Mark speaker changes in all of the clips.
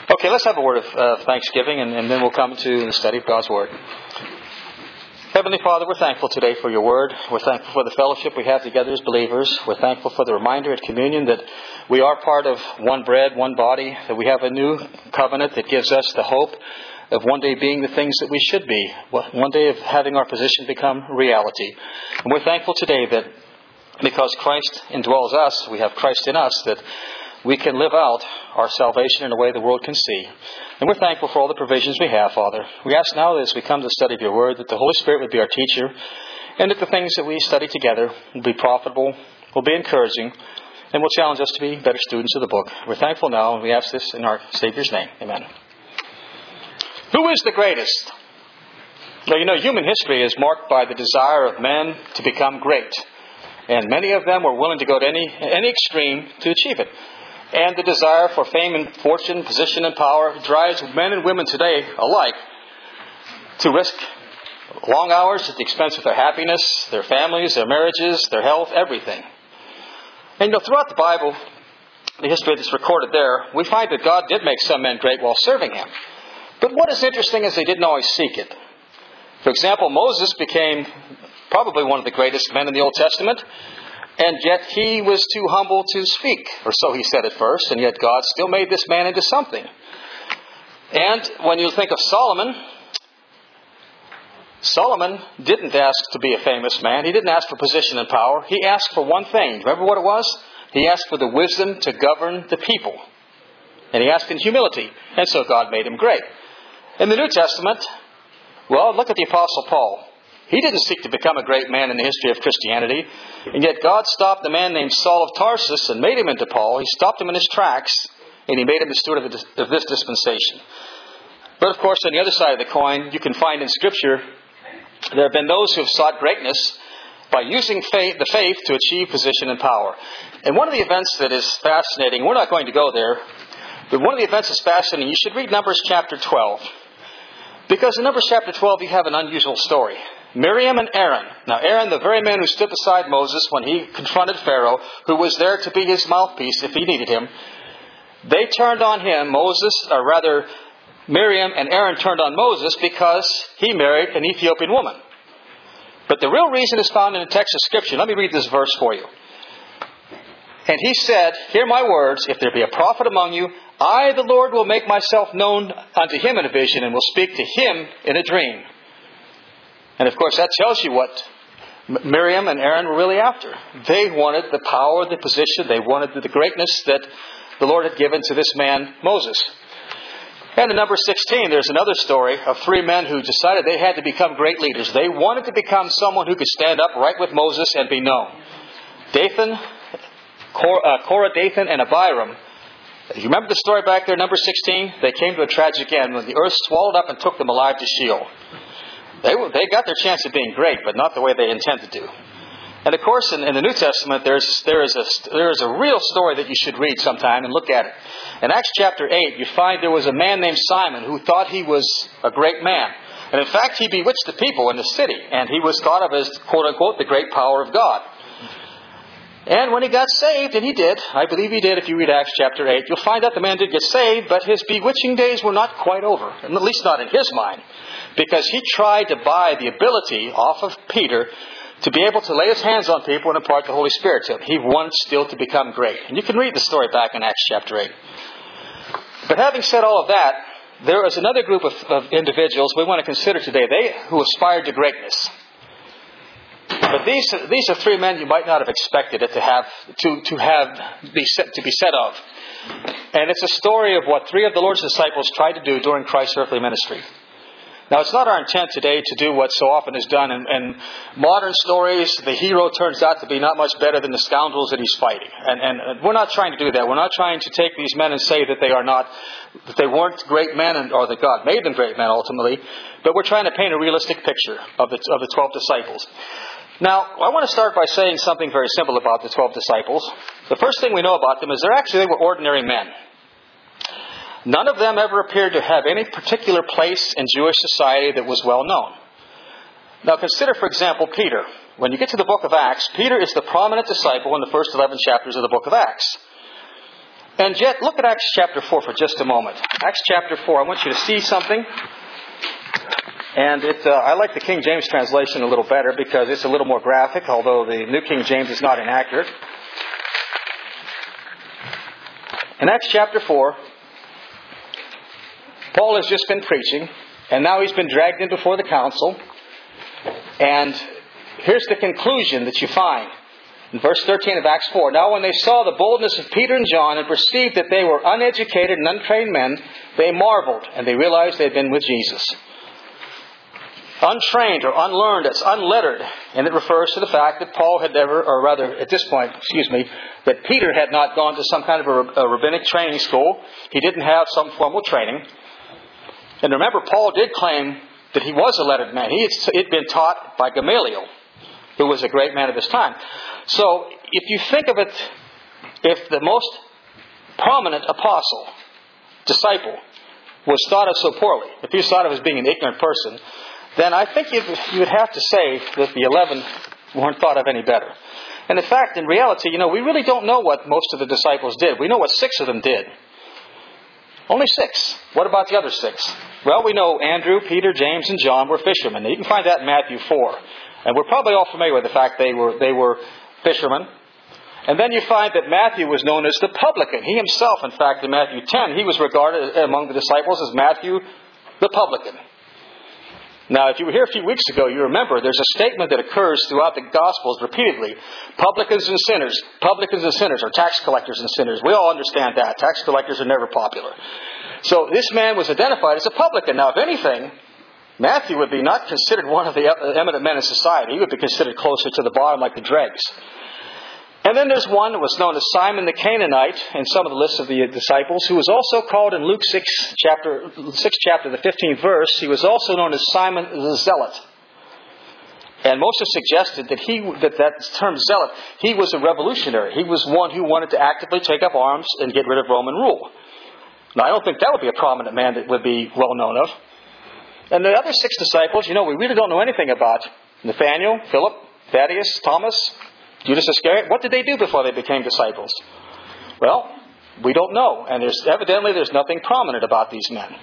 Speaker 1: Okay, let's have a word of thanksgiving, and then we'll come to the study of God's Word. Heavenly Father, we're thankful today for your Word. We're thankful for the fellowship we have together as believers. We're thankful for the reminder at communion that we are part of one bread, one body, that we have a new covenant that gives us the hope of one day being the things that we should be, one day of having our position become reality. And we're thankful today that because Christ indwells us, we have Christ in us, that we can live out our salvation in a way the world can see. And we're thankful for all the provisions we have, Father. We ask now as we come to the study of your Word that the Holy Spirit would be our teacher, and that the things that we study together will be profitable, will be encouraging, and will challenge us to be better students of the book. We're thankful now, and we ask this in our Savior's name. Amen. Who is the greatest? Well, you know, human history is marked by the desire of men to become great. And many of them were willing to go to any extreme to achieve it. And the desire for fame and fortune, position and power drives men and women today alike to risk long hours at the expense of their happiness, their families, their marriages, their health, everything. And you know, throughout the Bible, the history that's recorded there, we find that God did make some men great while serving Him. But what is interesting is they didn't always seek it. For example, Moses became probably one of the greatest men in the Old Testament. And yet he was too humble to speak, or so he said at first, and yet God still made this man into something. And when you think of Solomon, Solomon didn't ask to be a famous man. He didn't ask for position and power. He asked for one thing. Remember what it was? He asked for the wisdom to govern the people. And he asked in humility. And so God made him great. In the New Testament, well, look at the Apostle Paul. He didn't seek to become a great man in the history of Christianity. And yet God stopped a man named Saul of Tarsus and made him into Paul. He stopped him in his tracks, and he made him the steward of this dispensation. But of course, on the other side of the coin, you can find in Scripture, there have been those who have sought greatness by using the faith to achieve position and power. And one of the events that is fascinating, we're not going to go there, but one of the events that's fascinating, you should read Numbers chapter 12. Because in Numbers chapter 12, you have an unusual story. Miriam and Aaron. Now Aaron, the very man who stood beside Moses when he confronted Pharaoh, who was there to be his mouthpiece if he needed him, they turned on him, Miriam and Aaron turned on Moses because he married an Ethiopian woman. But the real reason is found in the text of Scripture. Let me read this verse for you. And he said, "Hear my words, if there be a prophet among you, I, the Lord, will make myself known unto him in a vision, and will speak to him in a dream." And of course, that tells you what Miriam and Aaron were really after. They wanted the power, the position, they wanted the greatness that the Lord had given to this man, Moses. And in Numbers 16, there's another story of three men who decided they had to become great leaders. They wanted to become someone who could stand up right with Moses and be known. Korah, Dathan, and Abiram. You remember the story back there, Numbers 16? They came to a tragic end when the earth swallowed up and took them alive to Sheol. They got their chance of being great, but not the way they intended to. And of course, in the New Testament, there is a real story that you should read sometime and look at it. In Acts chapter 8, you find there was a man named Simon who thought he was a great man. And in fact, he bewitched the people in the city. And he was thought of as, quote unquote, the great power of God. And when he got saved, and he did, I believe he did if you read Acts chapter 8, you'll find out the man did get saved, but his bewitching days were not quite over. At least not in his mind. Because he tried to buy the ability off of Peter to be able to lay his hands on people and impart the Holy Spirit to them. He wanted still to become great. And you can read the story back in Acts chapter 8. But having said all of that, there is another group of individuals we want to consider today, who aspired to greatness. But these are three men you might not have expected it to be said of. And it's a story of what three of the Lord's disciples tried to do during Christ's earthly ministry. Now, it's not our intent today to do what so often is done in modern stories. The hero turns out to be not much better than the scoundrels that he's fighting. And we're not trying to do that. We're not trying to take these men and say that they weren't great men or that God made them great men ultimately. But we're trying to paint a realistic picture of the 12 disciples. Now, I want to start by saying something very simple about the 12 disciples. The first thing we know about them is they were ordinary men. None of them ever appeared to have any particular place in Jewish society that was well known. Now consider, for example, Peter. When you get to the book of Acts, Peter is the prominent disciple in the first 11 chapters of the book of Acts. And yet, look at Acts chapter 4 for just a moment. Acts chapter 4, I want you to see something. And I like the King James translation a little better because it's a little more graphic, although the New King James is not inaccurate. In Acts chapter 4, Paul has just been preaching, and now he's been dragged in before the council. And here's the conclusion that you find in verse 13 of Acts 4. Now when they saw the boldness of Peter and John and perceived that they were uneducated and untrained men, they marveled, and they realized they had been with Jesus. Untrained or unlearned, it's unlettered. And it refers to the fact that Paul had never, or rather at this point, that Peter had not gone to some kind of a rabbinic training school. He didn't have some formal training. And remember, Paul did claim that he was a lettered man. He had been taught by Gamaliel, who was a great man of his time. So, if you think of it, if the most prominent apostle, disciple, was thought of so poorly, if he was thought of as being an ignorant person, then I think you would have to say that the 11 weren't thought of any better. And in fact, in reality, we really don't know what most of the disciples did. We know what 6 of them did. Only 6. What about the other 6? Well, we know Andrew, Peter, James, and John were fishermen. You can find that in Matthew 4. And we're probably all familiar with the fact they were fishermen. And then you find that Matthew was known as the publican. He himself, in fact, in Matthew 10, he was regarded among the disciples as Matthew the publican. Now, if you were here a few weeks ago, you remember there's a statement that occurs throughout the Gospels repeatedly. Publicans and sinners, or tax collectors and sinners. We all understand that. Tax collectors are never popular. So this man was identified as a publican. Now, if anything, Matthew would be not considered one of the eminent men in society. He would be considered closer to the bottom like the dregs. And then there's one that was known as Simon the Canaanite in some of the lists of the disciples, who was also called in Luke 6 chapter, the 15th verse, he was also known as Simon the Zealot. And most have suggested that term zealot, he was a revolutionary. He was one who wanted to actively take up arms and get rid of Roman rule. Now, I don't think that would be a prominent man that would be well known of. And the other 6 disciples, we really don't know anything about. Nathaniel, Philip, Thaddeus, Thomas, Judas Iscariot. What did they do before they became disciples? Well, we don't know. And there's nothing prominent about these men.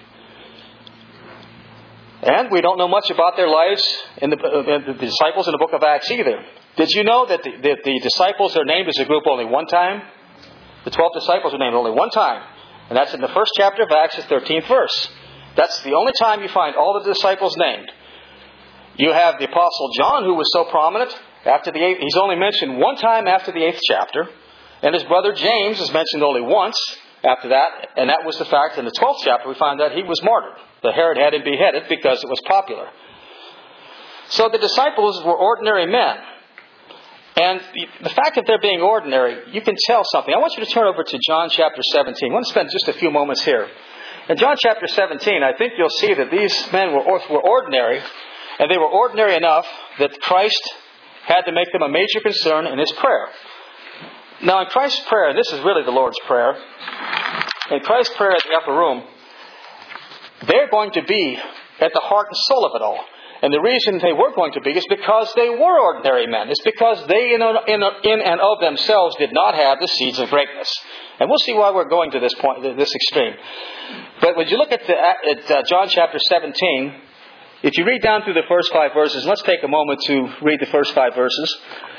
Speaker 1: And we don't know much about their lives in the disciples in the book of Acts either. Did you know that the disciples are named as a group only one time? The 12 disciples are named only one time. And that's in the first chapter of Acts, the 13th verse. That's the only time you find all the disciples named. You have the Apostle John, who was so prominent. He's only mentioned one time after the 8th chapter. And his brother James is mentioned only once after that. And that was the fact in the 12th chapter we find that he was martyred. The Herod had him beheaded because it was popular. So the disciples were ordinary men. And the fact that they're being ordinary, you can tell something. I want you to turn over to John chapter 17. I want to spend just a few moments here. In John chapter 17, I think you'll see that these men were ordinary. And they were ordinary enough that Christ had to make them a major concern in His prayer. Now in Christ's prayer, and this is really the Lord's Prayer, in Christ's prayer at the upper room, they're going to be at the heart and soul of it all. And the reason they were going to be is because they were ordinary men. It's because they in and of themselves did not have the seeds of greatness. And we'll see why we're going to this point, this extreme. But when you look at John chapter 17, if you read down through the first 5 verses, let's take a moment to read the first 5 verses.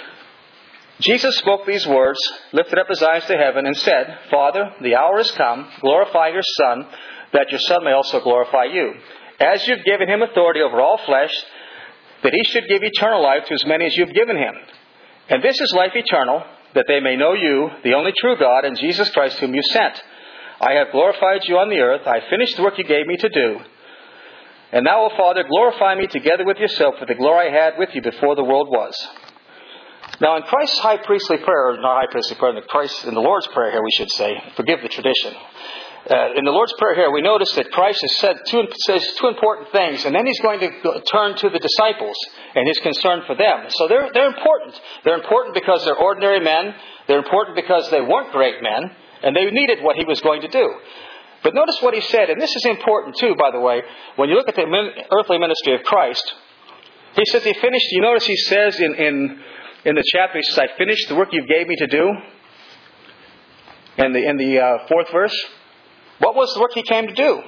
Speaker 1: Jesus spoke these words, lifted up His eyes to heaven, and said, Father, the hour has come. Glorify Your Son, that Your Son may also glorify You. As You've given Him authority over all flesh, that He should give eternal life to as many as You've given Him. And this is life eternal, that they may know You, the only true God, and Jesus Christ whom You sent. I have glorified You on the earth. I have finished the work You gave Me to do. And now, O Father, glorify Me together with Yourself for the glory I had with You before the world was. Now, in Christ's high priestly prayer, not high priestly prayer, in the Lord's Prayer here, we should say, forgive the tradition. In the Lord's Prayer here, we notice that Christ has says two important things, and then He's going to turn to the disciples and His concern for them. So they're important. They're important because they're ordinary men. They're important because they weren't great men, and they needed what He was going to do. But notice what He said, and this is important too, by the way. When you look at the earthly ministry of Christ, He says He finished. You notice He says in the chapter, He says, I finished the work You gave Me to do. In the fourth verse, what was the work He came to do?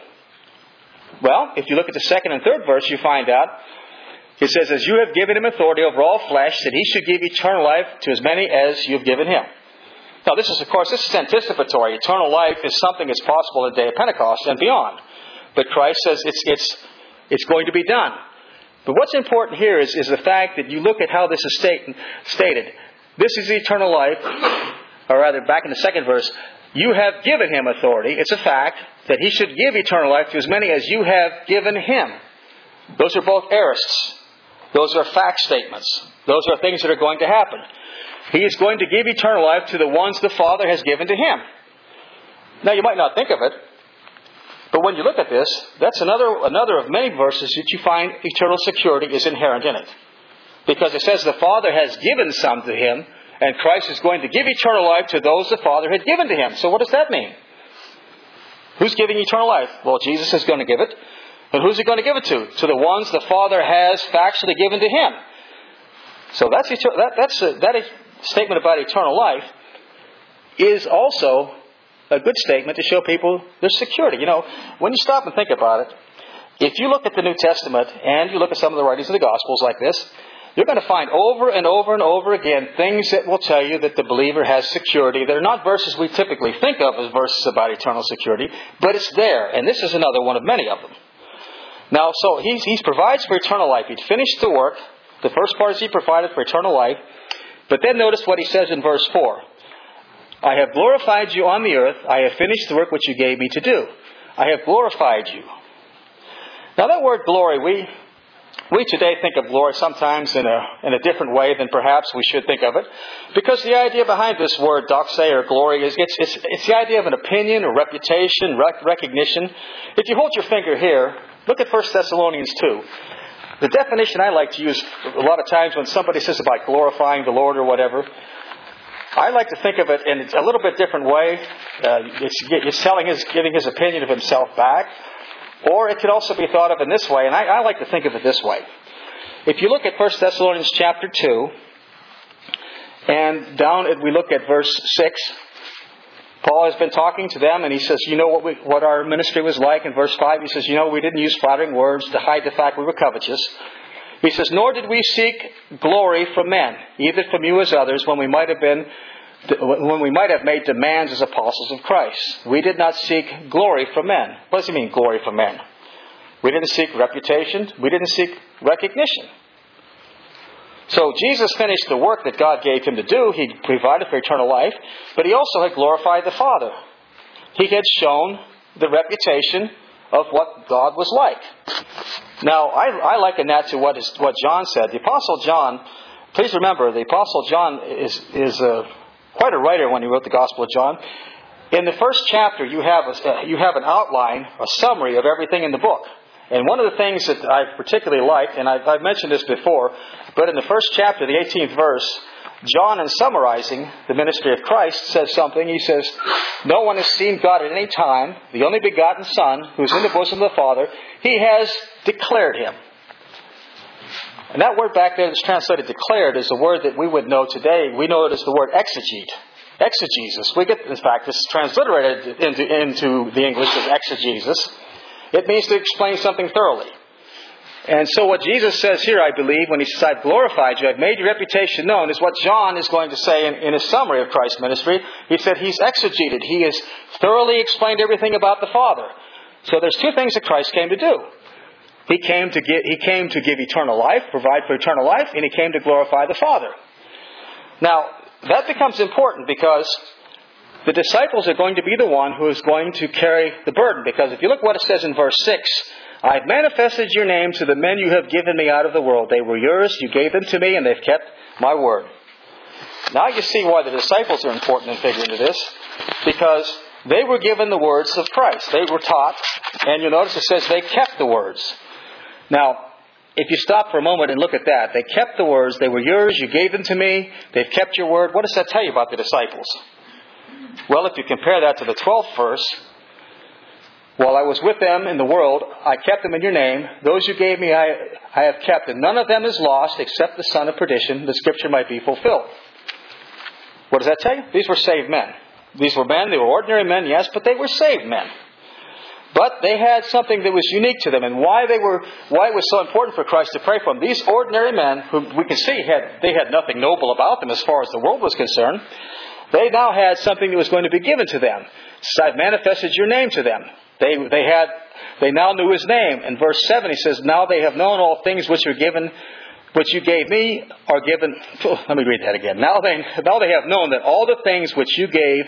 Speaker 1: Well, if you look at the second and third verse, you find out, it says, as you have given Him authority over all flesh, that He should give eternal life to as many as you have given Him. Now, this is anticipatory. Eternal life is something that's possible in the day of Pentecost and beyond. But Christ says it's going to be done. But what's important here is the fact that you look at how this is stated. This is eternal life, or rather, back in the second verse, you have given Him authority. It's a fact that He should give eternal life to as many as you have given Him. Those are both aorists. Those are fact statements. Those are things that are going to happen. He is going to give eternal life to the ones the Father has given to Him. Now, you might not think of it, but when you look at this, that's another of many verses that you find eternal security is inherent in it. Because it says the Father has given some to Him, and Christ is going to give eternal life to those the Father had given to Him. So what does that mean? Who's giving eternal life? Well, Jesus is going to give it. And who's He going to give it to? To the ones the Father has factually given to Him. So that statement about eternal life is also a good statement to show people there's security. You know, when you stop and think about it, if you look at the New Testament and you look at some of the writings of the Gospels like this, you're going to find over and over and over again things that will tell you that the believer has security. They're not verses we typically think of as verses about eternal security, but it's there. And this is another one of many of them. Now, so He provides for eternal life. He'd finished the work. The first part is He provided for eternal life. But then notice what He says in verse 4. I have glorified you on the earth. I have finished the work which you gave me to do. I have glorified you. Now that word glory, we today think of glory sometimes in a different way than perhaps we should think of it. Because the idea behind this word, doxe, or glory, is it's the idea of an opinion or reputation, recognition. If you hold your finger here, look at 1 Thessalonians 2. The definition I like to use a lot of times when somebody says about glorifying the Lord or whatever, I like to think of it in a little bit different way. It's giving His opinion of Himself back. Or it could also be thought of in this way, and I like to think of it this way. If you look at 1 Thessalonians chapter 2, and we look at verse 6, Paul has been talking to them, and he says, you know what our ministry was like. In verse 5, he says, we didn't use flattering words to hide the fact we were covetous. He says, nor did we seek glory from men, either from you as others, when we might have made demands as apostles of Christ. We did not seek glory from men. What does he mean, glory from men? We didn't seek reputation. We didn't seek recognition. So Jesus finished the work that God gave Him to do. He provided for eternal life, but He also had glorified the Father. He had shown the reputation of what God was like. Now, I liken that to what John said. The Apostle John, please remember, the Apostle John is quite a writer when he wrote the Gospel of John. In the first chapter, you have an outline, a summary of everything in the book. And one of the things that I particularly like, and I've mentioned this before, but in the first chapter, the 18th verse, John, in summarizing the ministry of Christ, says something. He says, no one has seen God at any time, the only begotten Son, who is in the bosom of the Father, He has declared Him. And that word back there that's translated declared is a word that we would know today. We know it as the word exegete. Exegesis. In fact, it's transliterated into the English as exegesis. It means to explain something thoroughly. And so what Jesus says here, I believe, when He says, I've glorified you, I've made your reputation known, is what John is going to say in his summary of Christ's ministry. He said He's exegeted. He has thoroughly explained everything about the Father. So there's two things that Christ came to do. He came to give eternal life, provide for eternal life, and He came to glorify the Father. Now, that becomes important because the disciples are going to be the one who is going to carry the burden. Because if you look what it says in verse 6, I've manifested your name to the men you have given me out of the world. They were yours, you gave them to me, and they've kept my word. Now you see why the disciples are important in figuring into this. Because they were given the words of Christ. They were taught, and you'll notice it says they kept the words. Now, if you stop for a moment and look at that, they kept the words. They were yours, you gave them to me, they've kept your word. What does that tell you about the disciples? Well, if you compare that to the 12th verse, while I was with them in the world, I kept them in your name. Those you gave me, I have kept, and none of them is lost except the son of perdition, the Scripture might be fulfilled. What does that tell you? These were saved men. These were men, they were ordinary men, yes, but they were saved men. But they had something that was unique to them, and why it was so important for Christ to pray for them. These ordinary men, who we can see they had nothing noble about them as far as the world was concerned, they now had something that was going to be given to them. So I've manifested your name to them. They now knew His name. In verse 7 he says, now they have known all things which you gave me are given. Let me read that again. Now they have known that all the things which you gave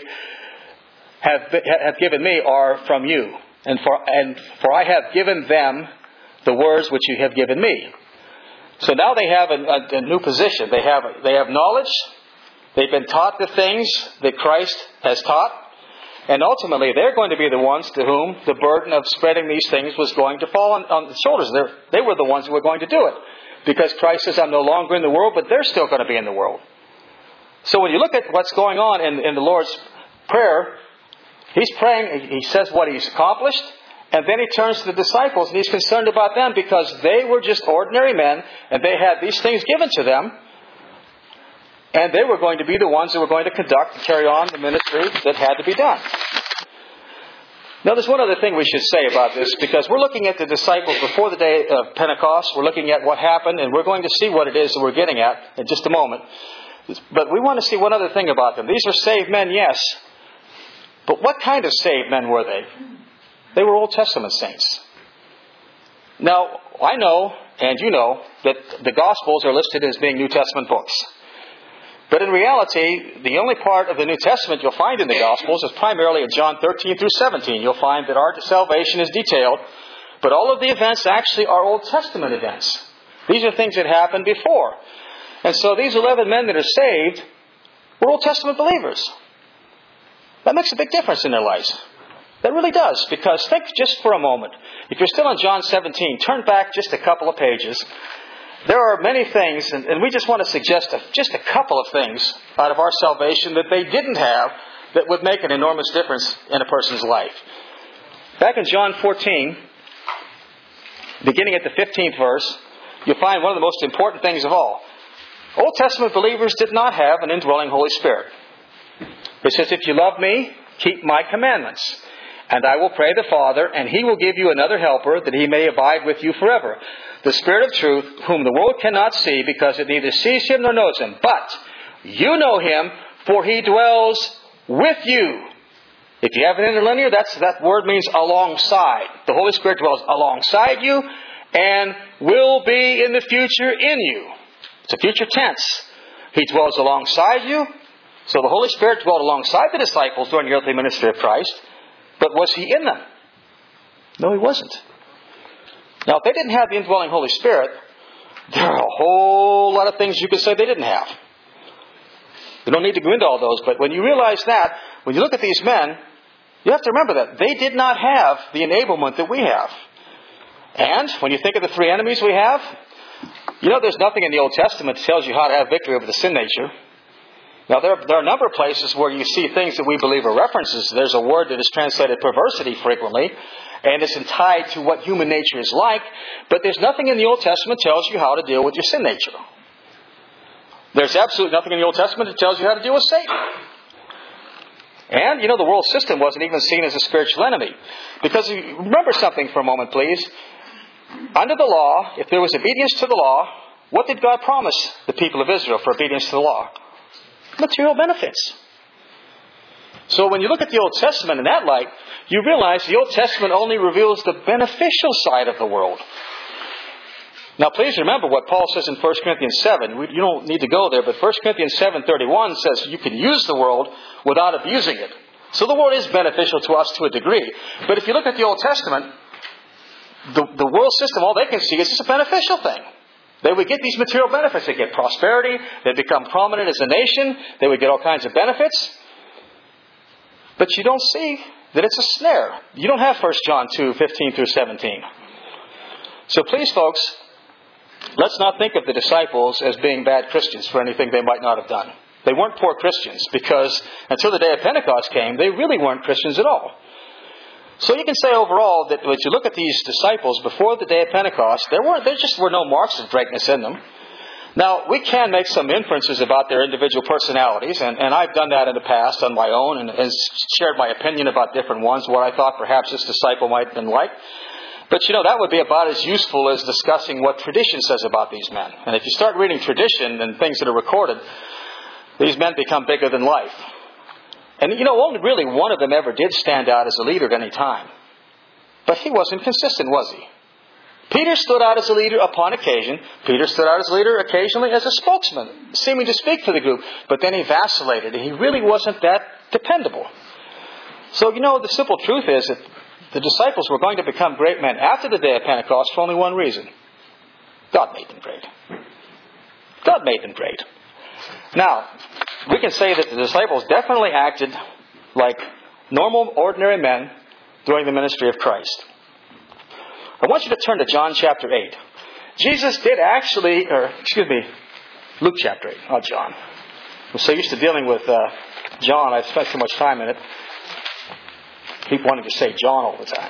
Speaker 1: have given me are from you. And for I have given them the words which you have given me. So now they have a new position. They have knowledge. They've been taught the things that Christ has taught. And ultimately, they're going to be the ones to whom the burden of spreading these things was going to fall on the shoulders. They were the ones who were going to do it. Because Christ says, I'm no longer in the world, but they're still going to be in the world. So when you look at what's going on in the Lord's Prayer, He's praying, He says what He's accomplished, and then He turns to the disciples, and He's concerned about them because they were just ordinary men, and they had these things given to them, and they were going to be the ones who were going to conduct and carry on the ministry that had to be done. Now, there's one other thing we should say about this, because we're looking at the disciples before the day of Pentecost. We're looking at what happened, and we're going to see what it is that we're getting at in just a moment. But we want to see one other thing about them. These are saved men, yes. But what kind of saved men were they? They were Old Testament saints. Now, I know, and you know, that the Gospels are listed as being New Testament books. But in reality, the only part of the New Testament you'll find in the Gospels is primarily in John 13 through 17. You'll find that our salvation is detailed, but all of the events actually are Old Testament events. These are things that happened before. And so these 11 men that are saved were Old Testament believers. That makes a big difference in their lives. That really does. Because think just for a moment. If you're still in John 17, turn back just a couple of pages. There are many things, and we just want to suggest just a couple of things out of our salvation that they didn't have that would make an enormous difference in a person's life. Back in John 14, beginning at the 15th verse, you'll find one of the most important things of all. Old Testament believers did not have an indwelling Holy Spirit. It says, if you love me, keep my commandments. And I will pray the Father, and He will give you another helper, that He may abide with you forever. The Spirit of truth, whom the world cannot see, because it neither sees Him nor knows Him. But you know Him, for He dwells with you. If you have an interlinear, that word means alongside. The Holy Spirit dwells alongside you, and will be in the future in you. It's a future tense. He dwells alongside you. So the Holy Spirit dwelled alongside the disciples during the earthly ministry of Christ. But was He in them? No, He wasn't. Now, if they didn't have the indwelling Holy Spirit, there are a whole lot of things you could say they didn't have. We don't need to go into all those, but when you realize that, when you look at these men, you have to remember that they did not have the enablement that we have. And when you think of the three enemies we have, you know there's nothing in the Old Testament that tells you how to have victory over the sin nature. Now, there are a number of places where you see things that we believe are references. There's a word that is translated perversity frequently, and it's tied to what human nature is like. But there's nothing in the Old Testament that tells you how to deal with your sin nature. There's absolutely nothing in the Old Testament that tells you how to deal with Satan. And, you know, the world system wasn't even seen as a spiritual enemy. Because remember something for a moment, please. Under the law, if there was obedience to the law, what did God promise the people of Israel for obedience to the law? Material benefits. So when you look at the Old Testament in that light, you realize the Old Testament only reveals the beneficial side of the world. Now please remember what Paul says in 1 Corinthians 7. You don't need to go there, but 1 Corinthians 7:31 says you can use the world without abusing it. So the world is beneficial to us to a degree. But if you look at the Old Testament, the world system, all they can see is it's a beneficial thing. They would get these material benefits. They get prosperity. They become prominent as a nation. They would get all kinds of benefits. But you don't see that it's a snare. You don't have 1 John 2:15 through 17. So please, folks, let's not think of the disciples as being bad Christians for anything they might not have done. They weren't poor Christians because until the day of Pentecost came, they really weren't Christians at all. So you can say overall that as you look at these disciples before the day of Pentecost, there just were no marks of greatness in them. Now, we can make some inferences about their individual personalities, and I've done that in the past on my own and shared my opinion about different ones, what I thought perhaps this disciple might have been like. But, that would be about as useful as discussing what tradition says about these men. And if you start reading tradition and things that are recorded, these men become bigger than life. And, only really one of them ever did stand out as a leader at any time. But he wasn't consistent, was he? Peter stood out as a leader upon occasion. Peter stood out as a leader occasionally as a spokesman, seeming to speak for the group. But then he vacillated, and he really wasn't that dependable. So, the simple truth is that the disciples were going to become great men after the day of Pentecost for only one reason. God made them great. God made them great. Now, we can say that the disciples definitely acted like normal, ordinary men during the ministry of Christ. I want you to turn to John chapter 8. Jesus did actually, Luke chapter 8, not John. I'm so used to dealing with John, I've spent so much time in it. People wanting to say John all the time.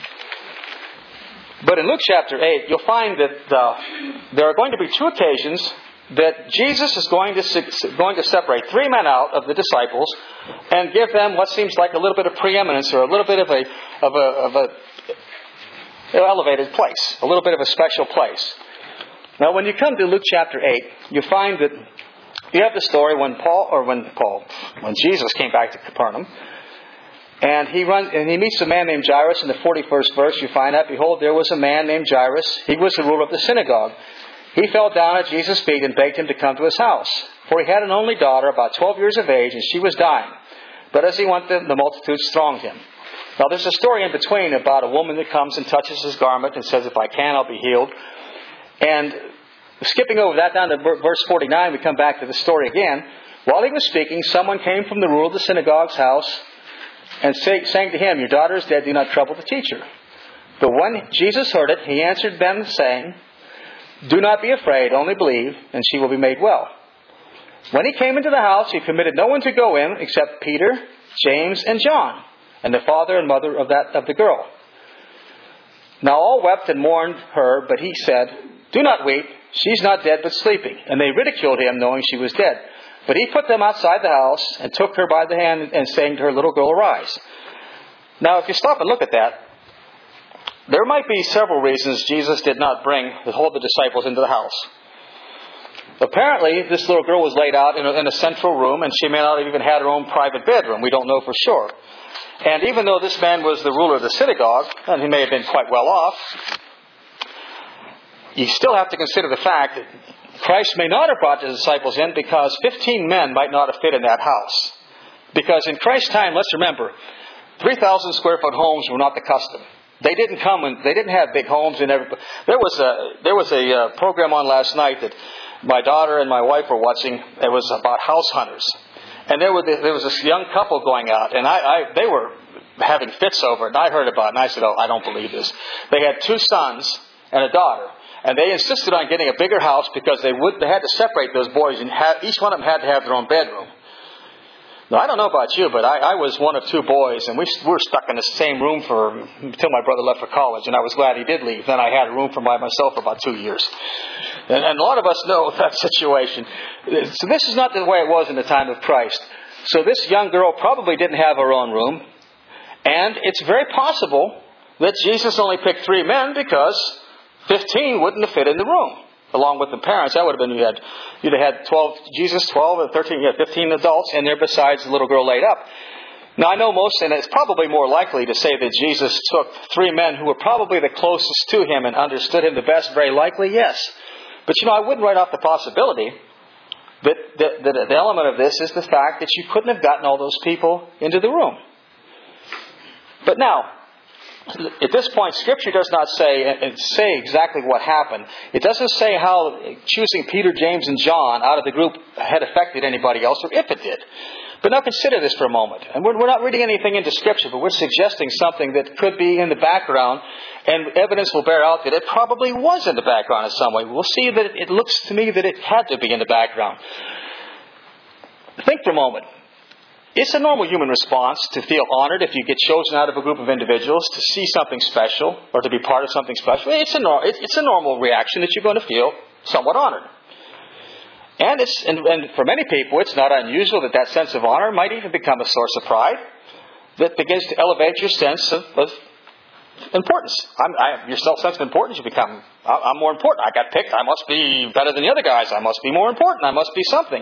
Speaker 1: But in Luke chapter 8, you'll find that there are going to be two occasions that Jesus is going to separate three men out of the disciples and give them what seems like a little bit of preeminence or a little bit of a elevated place, a little bit of a special place. Now, when you come to Luke chapter 8, you find that you have the story when Jesus came back to Capernaum, and he meets a man named Jairus. In the 41st verse, you find out, behold, there was a man named Jairus. He was the ruler of the synagogue. He fell down at Jesus' feet and begged him to come to his house, for he had an only daughter, about 12 years of age, and she was dying. But as he went, the multitudes thronged him. Now, there's a story in between about a woman that comes and touches his garment and says, if I can, I'll be healed. And skipping over that down to verse 49, we come back to the story again. While he was speaking, someone came from the ruler of the synagogue's house and saying to him, your daughter is dead, do not trouble the teacher. But when Jesus heard it, he answered them saying, do not be afraid, only believe, and she will be made well. When he came into the house, he permitted no one to go in except Peter, James, and John, and the father and mother of the girl. Now all wept and mourned her, but he said, do not weep, she's not dead but sleeping. And they ridiculed him, knowing she was dead. But he put them outside the house and took her by the hand and saying to her, little girl, arise. Now if you stop and look at that, there might be several reasons Jesus did not hold the disciples into the house. Apparently, this little girl was laid out in a central room, and she may not have even had her own private bedroom. We don't know for sure. And even though this man was the ruler of the synagogue, and he may have been quite well off, you still have to consider the fact that Christ may not have brought the disciples in because 15 men might not have fit in that house. Because in Christ's time, let's remember, 3,000 square foot homes were not the custom. They didn't have big homes and everything. There was a program on last night that my daughter and my wife were watching. It was about house hunters. And there was this young couple going out, and they were having fits over it, and I heard about it, and I said, I don't believe this. They had 2 sons and a daughter, and they insisted on getting a bigger house because they had to separate those boys, and each one of them had to have their own bedroom. Now, I don't know about you, but I was one of 2 boys, and we were stuck in the same room until my brother left for college, and I was glad he did leave. Then I had a room for myself for about 2 years. And a lot of us know that situation. So this is not the way it was in the time of Christ. So this young girl probably didn't have her own room, and it's very possible that Jesus only picked 3 men because 15 wouldn't have fit in the room. Along with the parents, that would have been, you'd have had 12, Jesus 12 and 13, you had 15 adults in there besides the little girl laid up. Now I know and it's probably more likely to say that Jesus took 3 men who were probably the closest to him and understood him the best, very likely, yes. But I wouldn't write off the possibility that the element of this is the fact that you couldn't have gotten all those people into the room. But now, at this point, Scripture does not say exactly what happened. It doesn't say how choosing Peter, James, and John out of the group had affected anybody else, or if it did. But now consider this for a moment. And we're not reading anything into Scripture, but we're suggesting something that could be in the background, and evidence will bear out that it probably was in the background in some way. We'll see that it looks to me that it had to be in the background. Think for a moment. It's a normal human response to feel honored if you get chosen out of a group of individuals to see something special or to be part of something special. It's a normal reaction that you're going to feel somewhat honored. And for many people, it's not unusual that sense of honor might even become a source of pride that begins to elevate your sense of importance. Your self-sense of importance, you become, I'm more important. I got picked. I must be better than the other guys. I must be more important. I must be something.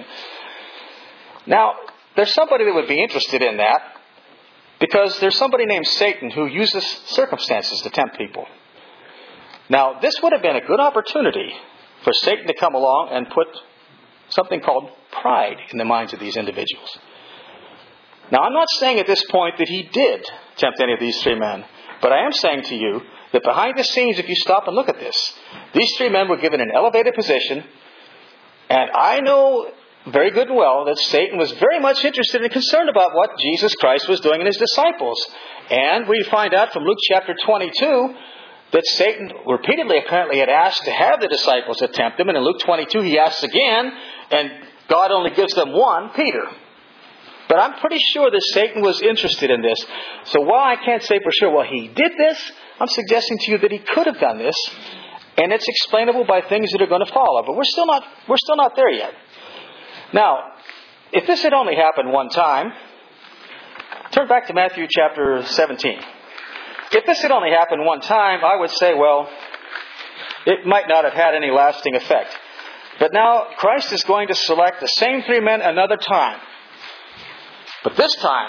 Speaker 1: Now, there's somebody that would be interested in that because there's somebody named Satan who uses circumstances to tempt people. Now, this would have been a good opportunity for Satan to come along and put something called pride in the minds of these individuals. Now, I'm not saying at this point that he did tempt any of these three men, but I am saying to you that behind the scenes, if you stop and look at this, these three men were given an elevated position, and I know very good and well that Satan was very much interested and concerned about what Jesus Christ was doing in his disciples. And we find out from Luke chapter 22 that Satan repeatedly apparently had asked to have the disciples attempt him. And in Luke 22 he asks again, and God only gives them one, Peter. But I'm pretty sure that Satan was interested in this. So while I can't say for sure, well, he did this, I'm suggesting to you that he could have done this. And it's explainable by things that are going to follow. But we're still not there yet. Now, if this had only happened one time, turn back to Matthew chapter 17. If this had only happened one time, I would say, well, it might not have had any lasting effect. But now Christ is going to select the same three men another time. But this time,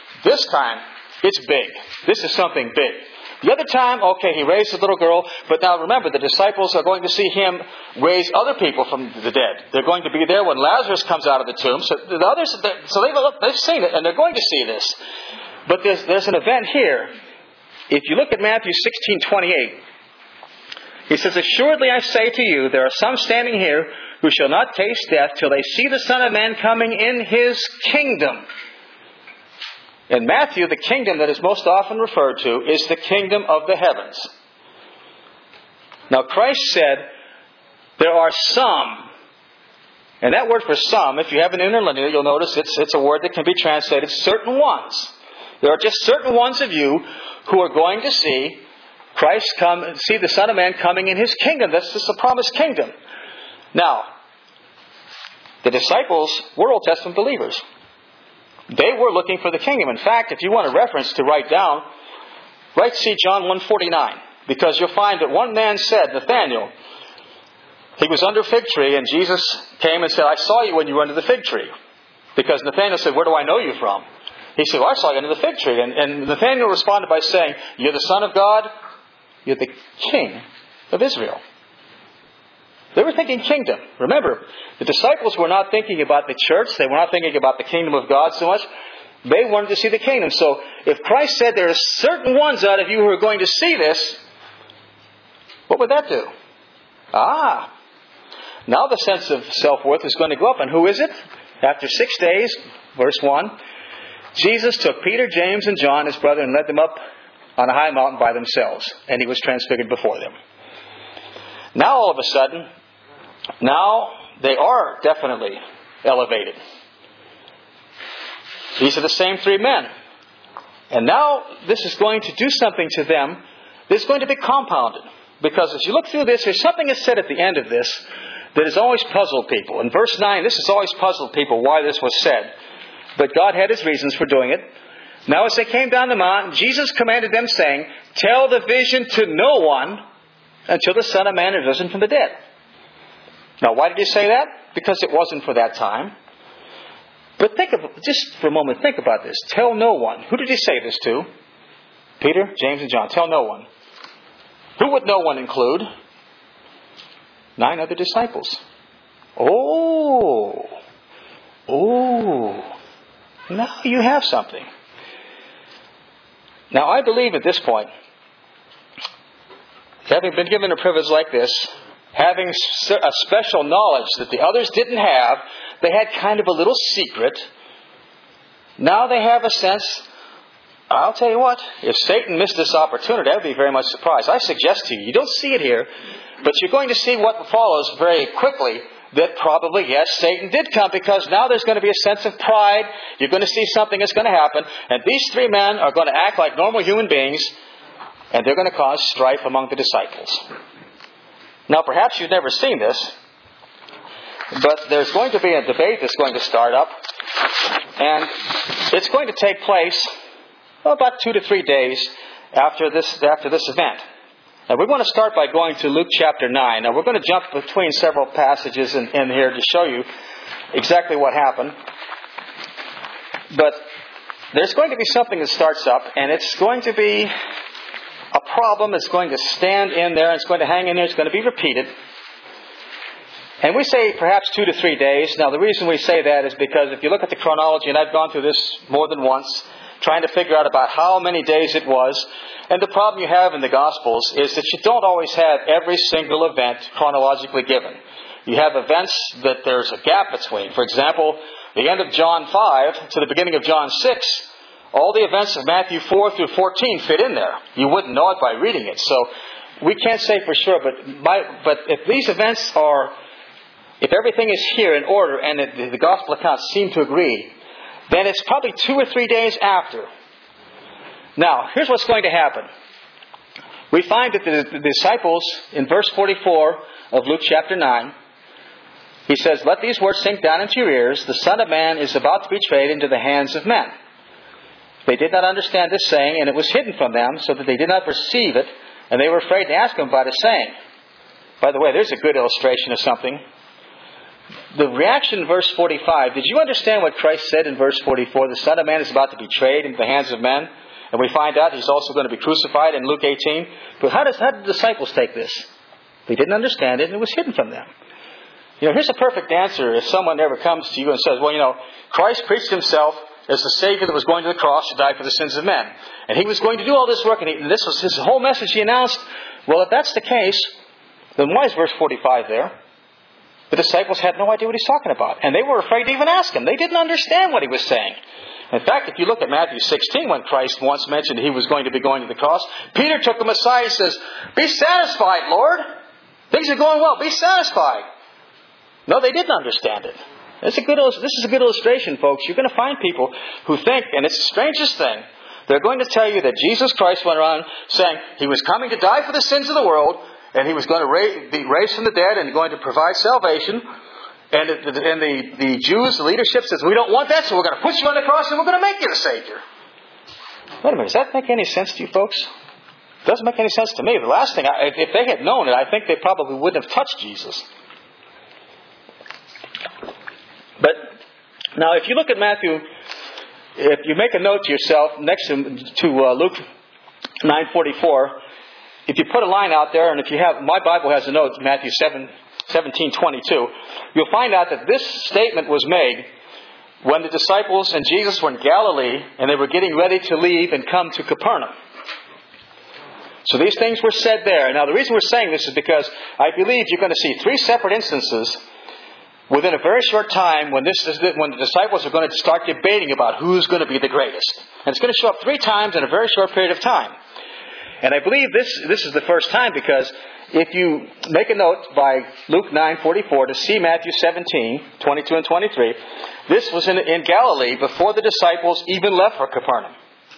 Speaker 1: it's big. This is something big. The other time, okay, he raised a little girl, but now remember, the disciples are going to see him raise other people from the dead. They're going to be there when Lazarus comes out of the tomb. So the others, they've seen it, and they're going to see this. But there's an event here. If you look at Matthew 16:28, he says, "Assuredly I say to you, there are some standing here who shall not taste death till they see the Son of Man coming in His kingdom." In Matthew, the kingdom that is most often referred to is the kingdom of the heavens. Now, Christ said, there are some. And that word for some, if you have an interlinear, you'll notice it's a word that can be translated certain ones. There are just certain ones of you who are going to see Christ come and see the Son of Man coming in His kingdom. That's just the promised kingdom. Now, the disciples were Old Testament believers. They were looking for the kingdom. In fact, if you want a reference to write down, see John 1:49. Because you'll find that one man said, Nathanael, he was under a fig tree, and Jesus came and said, "I saw you when you were under the fig tree." Because Nathanael said, "Where do I know you from?" He said, "Well, I saw you under the fig tree." And Nathanael responded by saying, "You're the Son of God. You're the King of Israel." They were thinking kingdom. Remember, the disciples were not thinking about the church. They were not thinking about the kingdom of God so much. They wanted to see the kingdom. So if Christ said there are certain ones out of you who are going to see this, what would that do? Now the sense of self-worth is going to go up. And who is it? After 6 days, verse 1, Jesus took Peter, James, and John, his brother, and led them up on a high mountain by themselves. And He was transfigured before them. Now all of a sudden, now they are definitely elevated. These are the same three men. And now this is going to do something to them that's going to be compounded. Because as you look through this, there's something that's said at the end of this that has always puzzled people. In verse 9, this has always puzzled people why this was said. But God had His reasons for doing it. Now as they came down the mountain, Jesus commanded them, saying, "Tell the vision to no one until the Son of Man is risen from the dead." Now, why did He say that? Because it wasn't for that time. But just for a moment, think about this. Tell no one. Who did He say this to? Peter, James, and John. Tell no one. Who would no one include? 9 other disciples. Oh. Now you have something. Now, I believe at this point, having been given a privilege like this, having a special knowledge that the others didn't have, they had kind of a little secret. Now they have a sense, I'll tell you what, if Satan missed this opportunity, I would be very much surprised. I suggest to you, you don't see it here, but you're going to see what follows very quickly, that probably, yes, Satan did come, because now there's going to be a sense of pride. You're going to see something that's going to happen, and these three men are going to act like normal human beings, and they're going to cause strife among the disciples. Now, perhaps you've never seen this, But there's going to be a debate that's going to start up. And it's going to take place about 2 to 3 days after this event. Now we want to start by going to Luke chapter 9. Now we're going to jump between several passages in here to show you exactly what happened. But there's going to be something that starts up, and it's going to be a problem that's going to stand in there, and it's going to hang in there, it's going to be repeated. And we say perhaps 2 to 3 days. Now the reason we say that is because if you look at the chronology, and I've gone through this more than once, trying to figure out about how many days it was. And the problem you have in the Gospels is that you don't always have every single event chronologically given. You have events that there's a gap between. For example, the end of John 5 to the beginning of John 6, all the events of Matthew 4 through 14 fit in there. You wouldn't know it by reading it. So we can't say for sure, but if these events are, if everything is here in order and the Gospel accounts seem to agree, then it's probably 2 or 3 days after. Now, here's what's going to happen. We find that the disciples, in verse 44 of Luke chapter 9, he says, "Let these words sink down into your ears. The Son of Man is about to be betrayed into the hands of men." They did not understand this saying, and it was hidden from them, so that they did not perceive it, and they were afraid to ask him about his saying. By the way, there's a good illustration of something. The reaction in verse 45, did you understand what Christ said in verse 44? The Son of Man is about to be betrayed into the hands of men. And we find out He's also going to be crucified in Luke 18. But how did the disciples take this? They didn't understand it, and it was hidden from them. Here's a perfect answer if someone ever comes to you and says, well, Christ preached Himself as the Savior that was going to the cross to die for the sins of men. And He was going to do all this work, and this was His whole message He announced. Well, if that's the case, then why is verse 45 there? The disciples had no idea what He's talking about. And they were afraid to even ask Him. They didn't understand what He was saying. In fact, if you look at Matthew 16, when Christ once mentioned He was going to be going to the cross, Peter took Him aside and says, "Be satisfied, Lord. Things are going well. Be satisfied." No, they didn't understand it. This is a good illustration, folks. You're going to find people who think, and it's the strangest thing, they're going to tell you that Jesus Christ went around saying He was coming to die for the sins of the world, and He was going to be raised from the dead and going to provide salvation. And the Jews, the leadership says, "We don't want that, so we're going to put you on the cross and we're going to make you the Savior." Wait a minute, does that make any sense to you folks? It doesn't make any sense to me. The last thing, if they had known it, I think they probably wouldn't have touched Jesus. But now if you look at Matthew, if you make a note to yourself next to Luke 9:44, if you put a line out there, and if you have, my Bible has a note, Matthew 17:22, you'll find out that this statement was made when the disciples and Jesus were in Galilee and they were getting ready to leave and come to Capernaum. So these things were said there. Now the reason we're saying this is because I believe you're going to see 3 separate instances within a very short time when the disciples are going to start debating about who's going to be the greatest. And it's going to show up 3 times in a very short period of time. And I believe this is the first time, because if you make a note by Luke 9:44 to see Matthew 17:22 and 23, this was in Galilee before the disciples even left for Capernaum.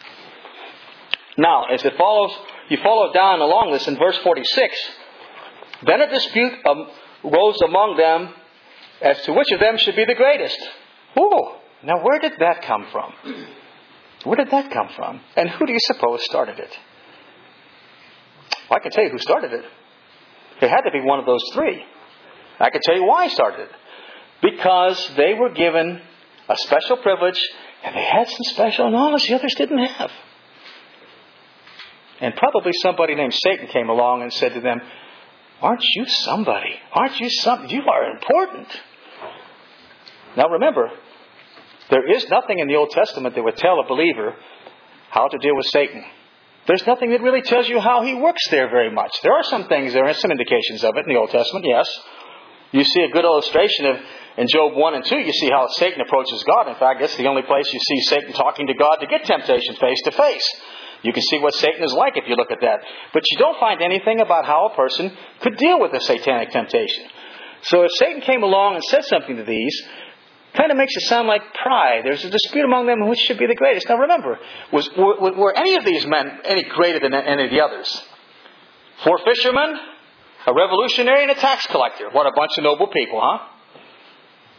Speaker 1: Now, as you follow down along this in verse 46, then a dispute arose among them as to which of them should be the greatest. Ooh, now where did that come from? Where did that come from? And who do you suppose started it? Well, I can tell you who started it. It had to be one of those 3. I can tell you why he started it. Because they were given a special privilege, and they had some special knowledge the others didn't have. And probably somebody named Satan came along and said to them, "Aren't you somebody? Aren't you something? You are important." Now remember, there is nothing in the Old Testament that would tell a believer how to deal with Satan. There's nothing that really tells you how he works there very much. There are some things, there are some indications of it in the Old Testament, yes. You see a good illustration of, in Job 1 and 2, you see how Satan approaches God. In fact, that's the only place you see Satan talking to God to get temptation face to face. You can see what Satan is like if you look at that. But you don't find anything about how a person could deal with a satanic temptation. So if Satan came along and said something to these, kind of makes it sound like pride. There's a dispute among them which should be the greatest. Now remember, were any of these men any greater than any of the others? 4 fishermen, a revolutionary, and a tax collector. What a bunch of noble people, huh?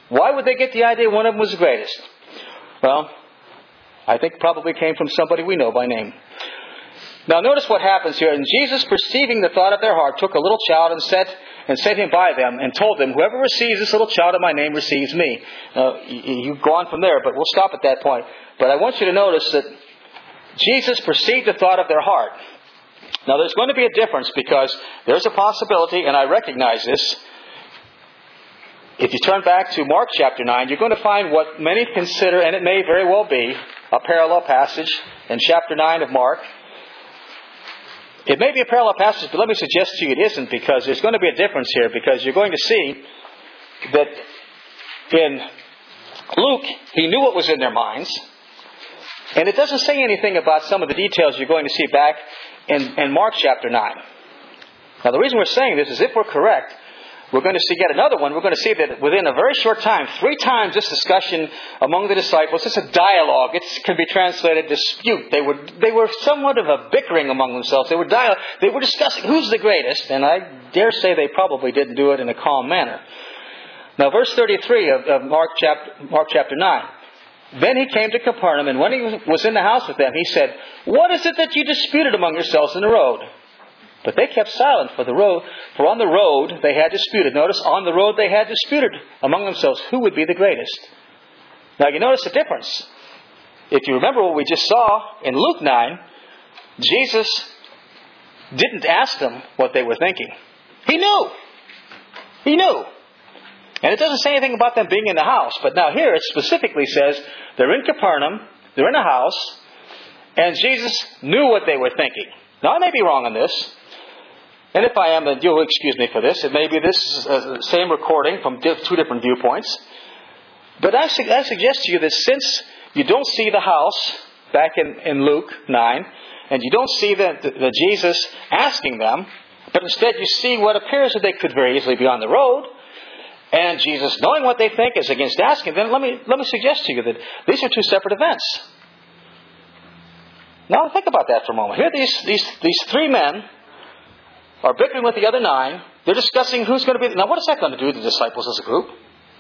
Speaker 1: Why would they get the idea one of them was the greatest? Well, I think it probably came from somebody we know by name. Now notice what happens here. And Jesus, perceiving the thought of their heart, took a little child and set him by them and told them, whoever receives this little child in my name receives me. Now, you go on from there, but we'll stop at that point. But I want you to notice that Jesus perceived the thought of their heart. Now there's going to be a difference, because there's a possibility, and I recognize this. If you turn back to Mark chapter 9, you're going to find what many consider, and it may very well be, a parallel passage in chapter 9 of Mark. It may be a parallel passage, but let me suggest to you it isn't, because there's going to be a difference here, because you're going to see that in Luke, he knew what was in their minds. And it doesn't say anything about some of the details you're going to see back in Mark chapter 9. Now the reason we're saying this is if we're correct, we're going to see yet another one. We're going to see that within a very short time, 3 times this discussion among the disciples, it's a dialogue. It can be translated dispute. They were somewhat of a bickering among themselves. They were discussing who's the greatest, and I dare say they probably didn't do it in a calm manner. Now verse 33 of Mark chapter 9. Then he came to Capernaum, and when he was in the house with them, he said, "What is it that you disputed among yourselves in the road?" But they kept silent, for on the road they had disputed. Notice, on the road they had disputed among themselves who would be the greatest. Now you notice the difference. If you remember what we just saw in Luke 9, Jesus didn't ask them what they were thinking. He knew. He knew. And it doesn't say anything about them being in the house. But now here it specifically says they're in Capernaum, they're in a house, and Jesus knew what they were thinking. Now I may be wrong on this. And if I am, then you'll excuse me for this. It may be this is the same recording from 2 different viewpoints. But I suggest to you that since you don't see the house back in Luke 9, and you don't see the Jesus asking them, but instead you see what appears that they could very easily be on the road, and Jesus, knowing what they think, is against asking them, let me suggest to you that these are 2 separate events. Now think about that for a moment. Here these 3 men are bickering with the other 9. They're discussing who's going to be... Now what is that going to do to the disciples as a group?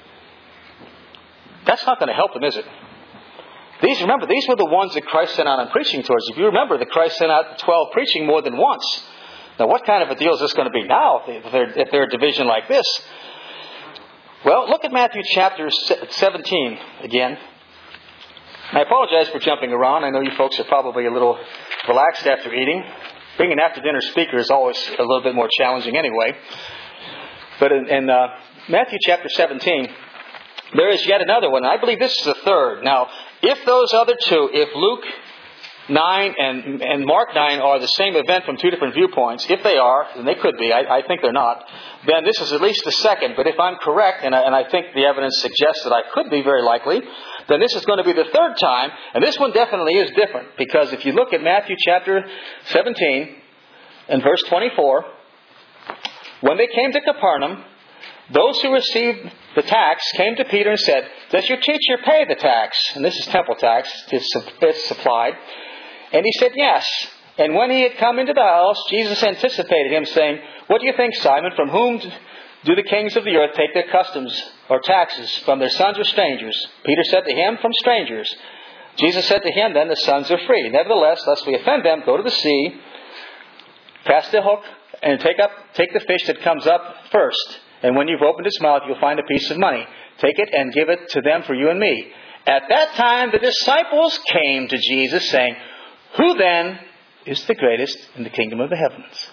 Speaker 1: That's not going to help them, is it? Remember, these were the ones that Christ sent out on preaching tours. If you remember that Christ sent out 12 preaching more than once. Now what kind of a deal is this going to be now if they're a division like this? Well, look at Matthew chapter 17 again. I apologize for jumping around. I know you folks are probably a little relaxed after eating. Being an after-dinner speaker is always a little bit more challenging anyway. But in Matthew chapter 17, there is yet another one. I believe this is the third. Now, if those other 2, if Luke 9 and Mark 9 are the same event from 2 different viewpoints, if they are, and they could be, I think they're not, then this is at least the second. But if I'm correct, and I think the evidence suggests that I could be very likely, then this is going to be the third time, and this one definitely is different. Because if you look at Matthew chapter 17 and verse 24, when they came to Capernaum, those who received the tax came to Peter and said, "Does your teacher pay the tax?" And this is temple tax. It's supplied. And he said, "Yes." And when he had come into the house, Jesus anticipated him, saying, "What do you think, Simon? From whom do the kings of the earth take their customs or taxes? From their sons or strangers?" Peter said to him, "From strangers." Jesus said to him, "Then the sons are free. Nevertheless, lest we offend them, go to the sea, cast a hook, and take the fish that comes up first. And when you've opened its mouth, you'll find a piece of money. Take it and give it to them for you and me." At that time, the disciples came to Jesus, saying, "Who then is the greatest in the kingdom of the heavens?"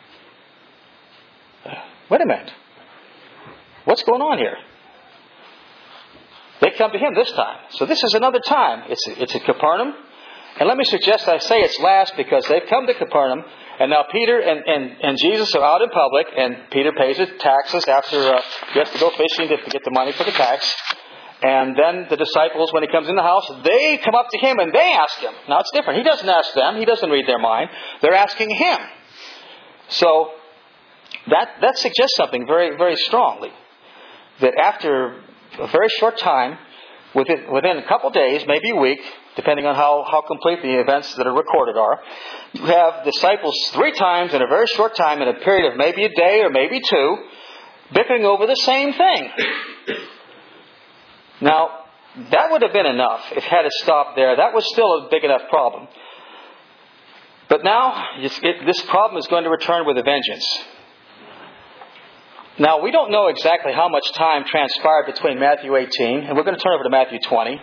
Speaker 1: Wait a minute. What's going on here? They come to him this time. So this is another time. It's at Capernaum. And let me suggest I say it's last because they've come to Capernaum. And now Peter and Jesus are out in public. And Peter pays his taxes after he has to go fishing to get the money for the tax. And then the disciples, when he comes in the house, they come up to him and they ask him. Now it's different. He doesn't ask them. He doesn't read their mind. They're asking him. So that suggests something very, very strongly. That after a very short time, within a couple days, maybe a week, depending on how complete the events that are recorded are, you have disciples 3 times in a very short time, in a period of maybe a day or maybe 2, bickering over the same thing. Now, that would have been enough if had it stopped there. That was still a big enough problem. But now, this problem is going to return with a vengeance. Now, we don't know exactly how much time transpired between Matthew 18, and we're going to turn over to Matthew 20.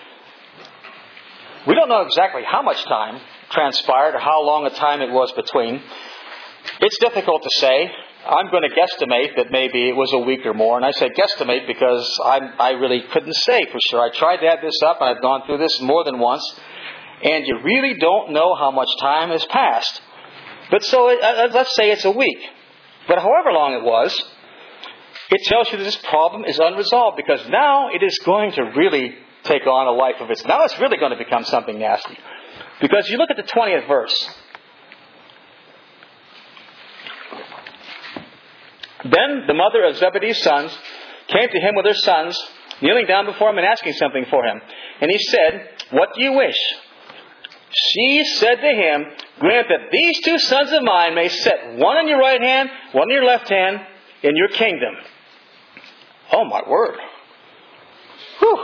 Speaker 1: We don't know exactly how much time transpired or how long a time it was between. It's difficult to say. I'm going to guesstimate that maybe it was a week or more. And I say guesstimate because I really couldn't say for sure. I tried to add this up, and I've gone through this more than once. And you really don't know how much time has passed. But so let's say it's a week. But however long it was, it tells you that this problem is unresolved, because now it is going to really take on a life of its own. Now it's really going to become something nasty. Because you look at the 20th verse. Then the mother of Zebedee's sons came to him with her sons, kneeling down before him and asking something for him. And he said, "What do you wish?" She said to him, "Grant that these 2 sons of mine may sit, one on your right hand, one on your left hand, in your kingdom." Oh, my word. Whew.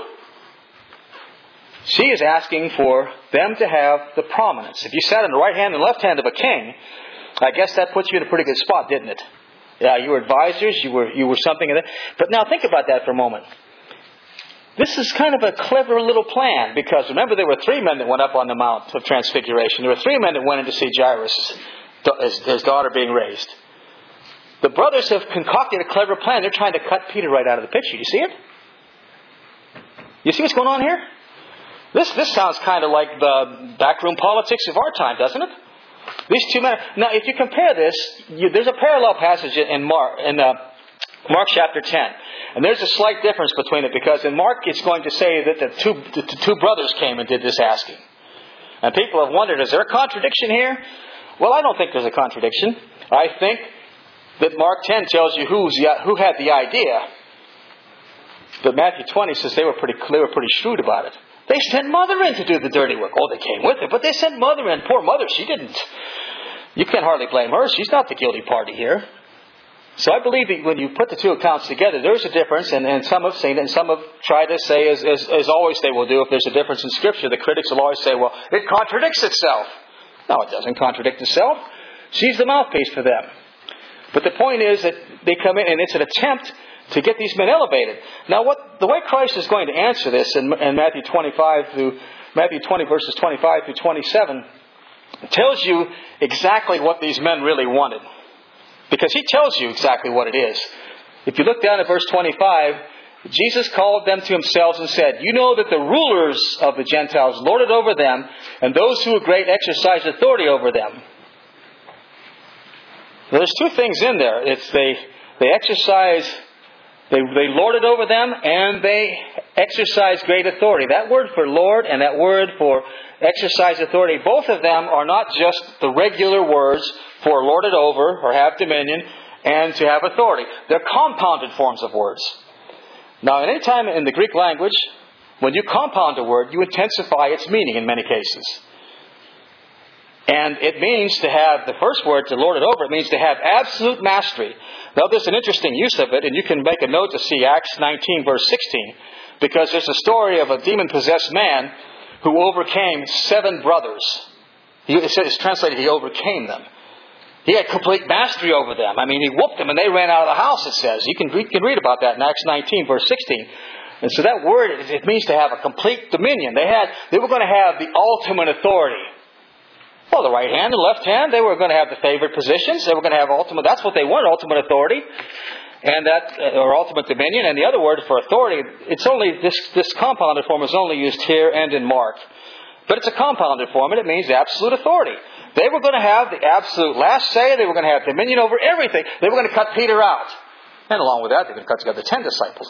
Speaker 1: She is asking for them to have the prominence. If you sat on the right hand and left hand of a king, I guess that puts you in a pretty good spot, didn't it? Yeah, you were advisors, you were something of that. But now think about that for a moment. This is kind of a clever little plan, because remember, there were 3 men that went up on the Mount of Transfiguration. There were 3 men that went in to see Jairus, his daughter being raised. The brothers have concocted a clever plan. They're trying to cut Peter right out of the picture. You see it? You see what's going on here? This sounds kind of like the backroom politics of our time, doesn't it? These 2 men. Now, if you compare this, there's a parallel passage in Mark chapter 10. And there's a slight difference between it, because in Mark it's going to say that the two brothers came and did this asking. And people have wondered, is there a contradiction here? Well, I don't think there's a contradiction. I think that Mark 10 tells you who had the idea. But Matthew 20 says they were pretty shrewd about it. They sent Mother in to do the dirty work. Oh, they came with her, but they sent Mother in. Poor Mother, she didn't. You can't hardly blame her. She's not the guilty party here. So I believe that when you put the 2 accounts together, there's a difference, and some have seen it, and some have tried to say, as always they will do, if there's a difference in Scripture, the critics will always say, well, it contradicts itself. No, it doesn't contradict itself. She's the mouthpiece for them. But the point is that they come in, and it's an attempt to get these men elevated. Now, the way Christ is going to answer this in Matthew 20 verses 25 through 27 tells you exactly what these men really wanted. Because He tells you exactly what it is. If you look down at verse 25, Jesus called them to Himself and said, "You know that the rulers of the Gentiles lord it over them, and those who are great exercise authority over them." Now, there's 2 things in there. It's they exercise, they lord it over them, and they exercise great authority. That word for lord and that word for exercise authority, both of them are not just the regular words for lord it over or have dominion and to have authority. They're compounded forms of words. Now, at any time in the Greek language, when you compound a word, you intensify its meaning in many cases. And it means to have, the first word, to lord it over, it means to have absolute mastery. Now, there's an interesting use of it, and you can make a note to see Acts 19, verse 16, because there's a story of a demon-possessed man who overcame 7 brothers. It's translated, he overcame them. He had complete mastery over them. I mean, he whooped them and they ran out of the house, it says. You can read about that in Acts 19, verse 16. And so that word, it means to have a complete dominion. They were going to have the ultimate authority. Well, the right hand and left hand, they were going to have the favored positions. They were going to have ultimate, that's what they wanted, ultimate authority. And or ultimate dominion. And the other word for authority, it's only, this compounded form is only used here and in Mark. But it's a compounded form, and it means absolute authority. They were going to have the absolute last say. They were going to have dominion over everything. They were going to cut Peter out. And along with that, they were going to cut together the 10 disciples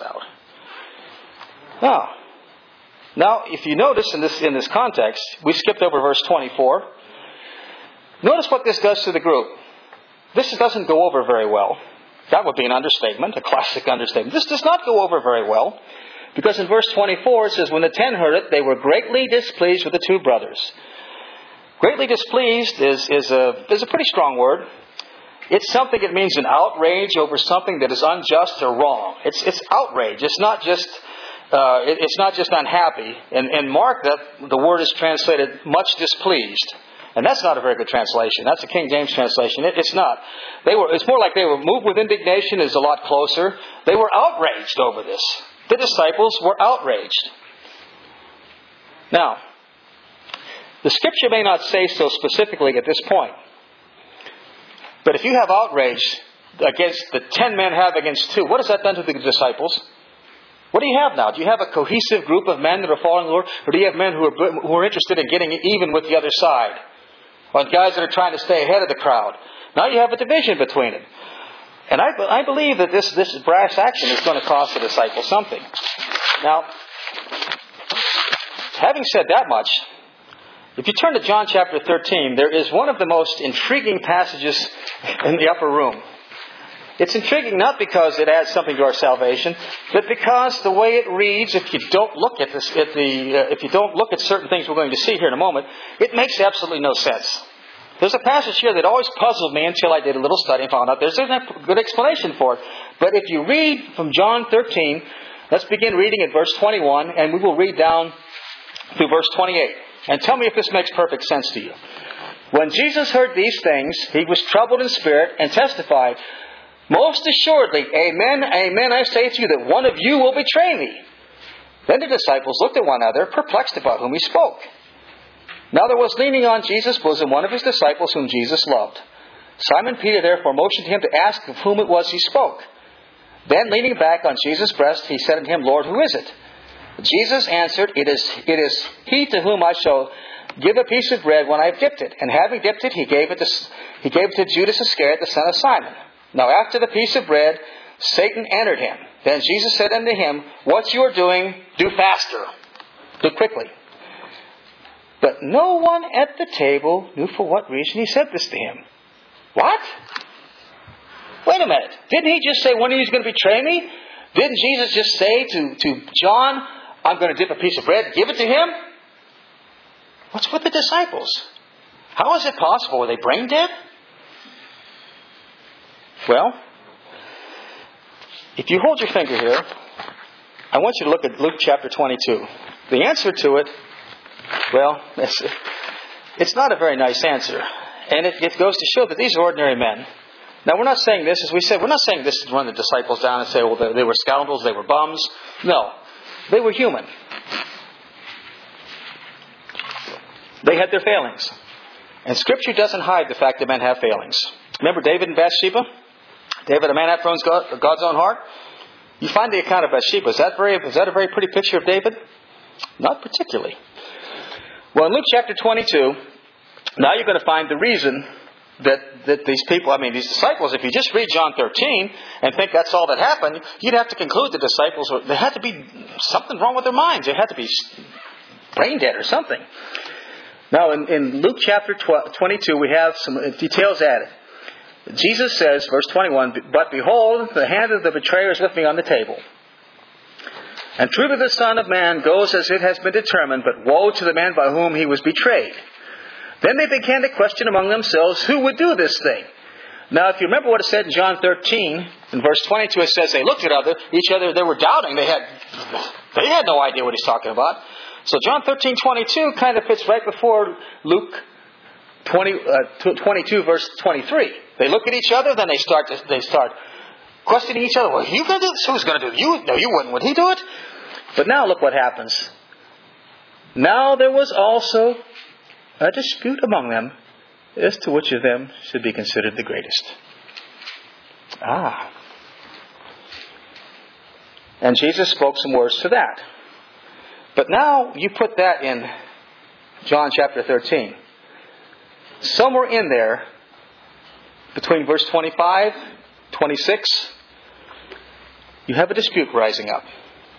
Speaker 1: out. Now, if you notice in this context, we skipped over verse 24. Notice what this does to the group. This doesn't go over very well. That would be an understatement, a classic understatement. This does not go over very well. Because in verse 24 it says, when the 10 heard it, they were greatly displeased with the 2 brothers. Greatly displeased is a pretty strong word. It's something, it means an outrage over something that is unjust or wrong. It's outrage. It's not just It's not just unhappy. In Mark, the word is translated much displeased. And that's not a very good translation. That's a King James translation. It's not. It's more like they were moved with indignation is a lot closer. They were outraged over this. The disciples were outraged. Now, the Scripture may not say so specifically at this point. But if you have outrage against the 10 men have against 2, what has that done to the disciples? What do you have now? Do you have a cohesive group of men that are following the Lord? Or do you have men who are interested in getting even with the other side? Or guys that are trying to stay ahead of the crowd? Now you have a division between them. And I believe that this brash action is going to cost the disciples something. Now, having said that much, if you turn to John chapter 13, there is one of the most intriguing passages in the upper room. It's intriguing not because it adds something to our salvation, but because the way it reads, if you don't look at this, if you don't look at certain things we're going to see here in a moment, it makes absolutely no sense. There's a passage here that always puzzled me until I did a little study and found out there's a good explanation for it. But if you read from John 13, let's begin reading at verse 21, and we will read down through verse 28. And tell me if this makes perfect sense to you. When Jesus heard these things, he was troubled in spirit and testified, "Most assuredly, amen, amen, I say to you that one of you will betray me." Then the disciples looked at one another, perplexed about whom he spoke. Now there was leaning on Jesus' bosom one of his disciples whom Jesus loved. Simon Peter therefore motioned to him to ask of whom it was he spoke. Then leaning back on Jesus' breast, he said unto him, "Lord, who is it?" Jesus answered, It is he to whom I shall give a piece of bread when I have dipped it. And having dipped it, he gave it to Judas Iscariot, the son of Simon. Now after the piece of bread, Satan entered him. Then Jesus said unto him, "What you are doing, do faster." Do quickly. But no one at the table knew for what reason he said this to him. What? Wait a minute. Didn't he just say one of you is going to betray me? Didn't Jesus just say to John, "I'm going to dip a piece of bread, give it to him"? What's with the disciples? How is it possible? Were they brain dead? Well, if you hold your finger here, I want you to look at Luke chapter 22. The answer to it, well, it's not a very nice answer. And it goes to show that these are ordinary men. Now, we're not saying this, as we said, we're not saying this to run the disciples down and say, well, they were scoundrels, they were bums. No. They were human. They had their failings. And Scripture doesn't hide the fact that men have failings. Remember David and Bathsheba? David, a man after God's own heart? You find the account of Bathsheba. Is that a very pretty picture of David? Not particularly. Well, in Luke chapter 22, now you're going to find the reason that these people, these disciples, if you just read John 13 and think that's all that happened, you'd have to conclude the disciples, there had to be something wrong with their minds. They had to be brain dead or something. Now, in Luke chapter 22, we have some details added. Jesus says, verse 21, "But behold, the hand of the betrayer is with me on the table. And truly the Son of Man goes as it has been determined, but woe to the man by whom he was betrayed." Then they began to question among themselves who would do this thing. Now, if you remember what it said in John 13, in verse 22, it says they looked at each other, they were doubting. They had no idea what he's talking about. So John 13:22 kind of fits right before Luke 22, verse 23. They look at each other, then they start questioning each other. Well, are you going to do this? Who's going to do it? No, you wouldn't. Would he do it? But now look what happens. Now there was also a dispute among them as to which of them should be considered the greatest. And Jesus spoke some words to that. But now you put that in John chapter 13. Somewhere in there, between verse 25, 26, you have a dispute rising up.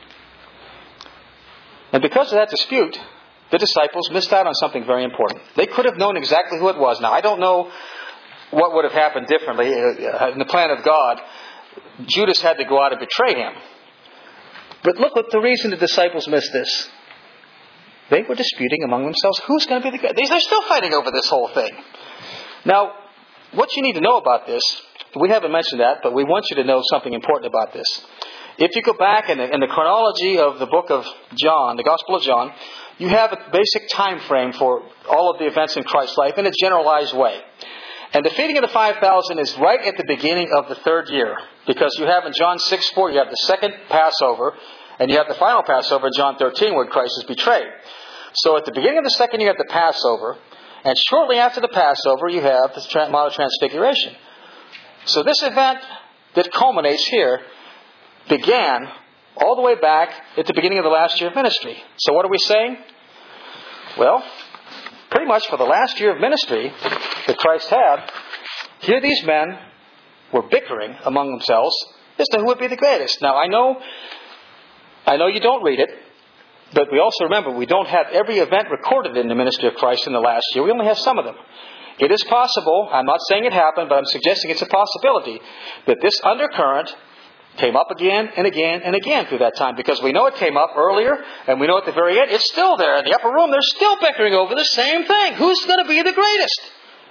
Speaker 1: And because of that dispute, the disciples missed out on something very important. They could have known exactly who it was. Now, I don't know what would have happened differently. In the plan of God, Judas had to go out and betray him. But look what the reason the disciples missed this. They were disputing among themselves who's going to be the guy. They're still fighting over this whole thing. Now, what you need to know about this, we haven't mentioned that, but we want you to know something important about this. If you go back in the chronology of the book of John, the Gospel of John, you have a basic time frame for all of the events in Christ's life in a generalized way. And the feeding of the 5,000 is right at the beginning of the third year. Because you have in John 6:4, you have the second Passover, and you have the final Passover in John 13 where Christ is betrayed. So at the beginning of the second year, you have the Passover, and shortly after the Passover, you have the Mount of Transfiguration. So this event that culminates here began all the way back at the beginning of the last year of ministry. So what are we saying? Well, pretty much for the last year of ministry that Christ had, here these men were bickering among themselves as to who would be the greatest. Now, I know you don't read it, but we also remember we don't have every event recorded in the ministry of Christ in the last year. We only have some of them. It is possible, I'm not saying it happened, but I'm suggesting it's a possibility, that this undercurrent came up again and again and again through that time. Because we know it came up earlier, and we know at the very end, it's still there. In the upper room, they're still bickering over the same thing. Who's going to be the greatest?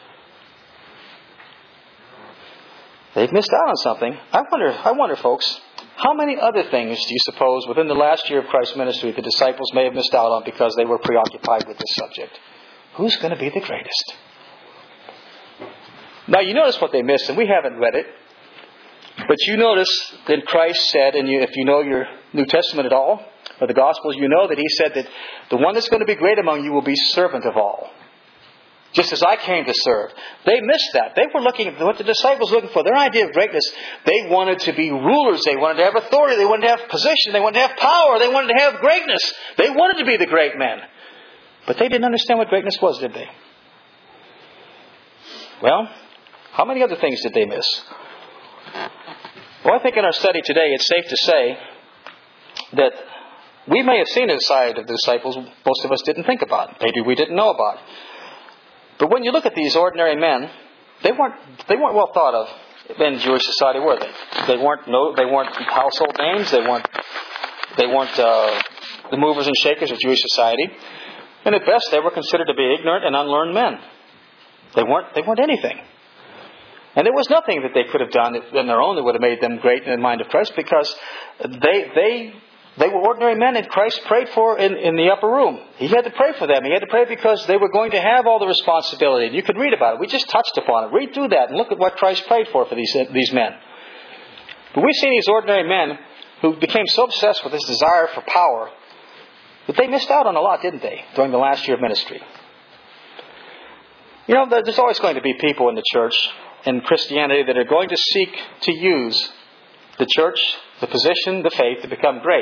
Speaker 1: They've missed out on something. I wonder, folks, how many other things do you suppose within the last year of Christ's ministry the disciples may have missed out on because they were preoccupied with this subject? Who's going to be the greatest? Now, you notice what they missed, and we haven't read it. But you notice that Christ said, and if you know your New Testament at all, or the Gospels, you know that He said that the one that's going to be great among you will be servant of all. Just as I came to serve. They missed that. They were looking at what the disciples were looking for. Their idea of greatness, they wanted to be rulers. They wanted to have authority. They wanted to have position. They wanted to have power. They wanted to have greatness. They wanted to be the great men. But they didn't understand what greatness was, did they? Well, how many other things did they miss? Well, I think in our study today, it's safe to say that we may have seen a side of the disciples most of us didn't think about. Maybe we didn't know about. But when you look at these ordinary men, they weren't well thought of in Jewish society, were they? They weren't household names. They weren't the movers and shakers of Jewish society. And at best, they were considered to be ignorant and unlearned men. They weren't anything. And there was nothing that they could have done on their own that would have made them great in the mind of Christ, because they were ordinary men that Christ prayed for in the upper room. He had to pray for them. He had to pray because they were going to have all the responsibility. And you could read about it. We just touched upon it. Read through that and look at what Christ prayed for these men. But we've seen these ordinary men who became so obsessed with this desire for power that they missed out on a lot, didn't they, during the last year of ministry? You know, there's always going to be people in the church and Christianity that are going to seek to use the church, the position, the faith to become great.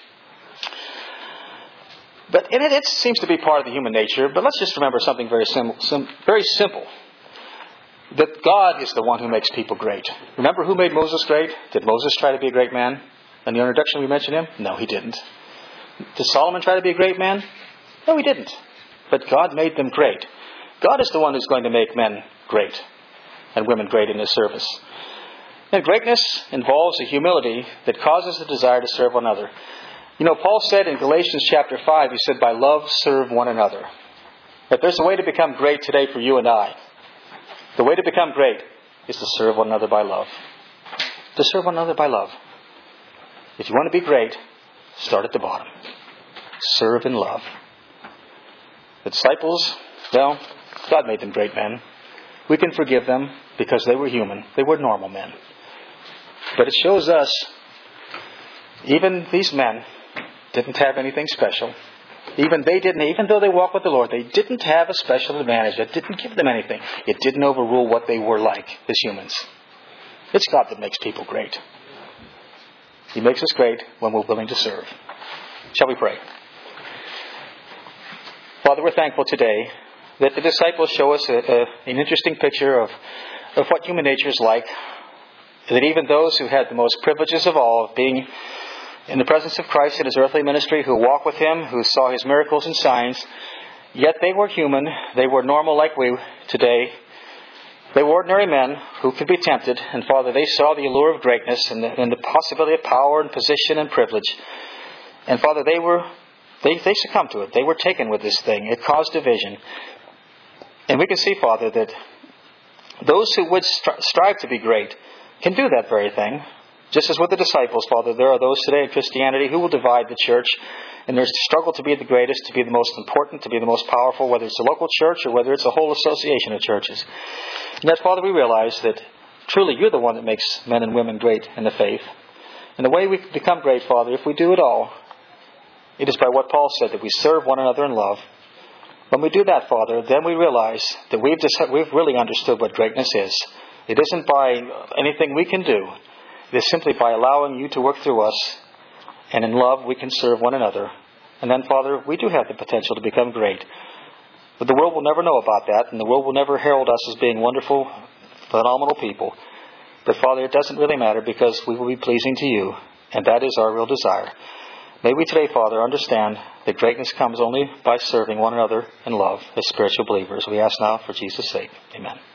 Speaker 1: But it seems to be part of the human nature. But let's just remember something very simple. That God is the one who makes people great. Remember who made Moses great? Did Moses try to be a great man? In the introduction we mentioned him? No, he didn't. Did Solomon try to be a great man? No, he didn't. But God made them great. God is the one who's going to make men great and women great in His service. And greatness involves a humility that causes the desire to serve one another. You know, Paul said in Galatians chapter 5, he said, by love serve one another. If there's a way to become great today for you and I, the way to become great is to serve one another by love. To serve one another by love. If you want to be great, start at the bottom. Serve in love. The disciples, well, God made them great men. We can forgive them because they were human. They were normal men. But it shows us, even these men didn't have anything special. Even though they walked with the Lord, they didn't have a special advantage. It didn't give them anything. It didn't overrule what they were like as humans. It's God that makes people great. He makes us great when we're willing to serve. Shall we pray? Father, we're thankful today that the disciples show us an interesting picture of what human nature is like. That even those who had the most privileges of all, of being in the presence of Christ in His earthly ministry, who walked with Him, who saw His miracles and signs, yet they were human. They were normal like we today. They were ordinary men who could be tempted. And Father, they saw the allure of greatness and the possibility of power and position and privilege. And Father, they succumbed to it. They were taken with this thing. It caused division. And we can see, Father, that those who would strive to be great can do that very thing. Just as with the disciples, Father, there are those today in Christianity who will divide the church in their struggle to be the greatest, to be the most important, to be the most powerful, whether it's a local church or whether it's a whole association of churches. And yet, Father, we realize that truly you're the one that makes men and women great in the faith. And the way we become great, Father, if we do it all, it is by what Paul said, that we serve one another in love. When we do that, Father, then we realize that we've really understood what greatness is. It isn't by anything we can do. It is simply by allowing you to work through us. And in love, we can serve one another. And then, Father, we do have the potential to become great. But the world will never know about that, and the world will never herald us as being wonderful, phenomenal people. But, Father, it doesn't really matter, because we will be pleasing to you. And that is our real desire. May we today, Father, understand that greatness comes only by serving one another in love as spiritual believers. We ask now for Jesus' sake. Amen.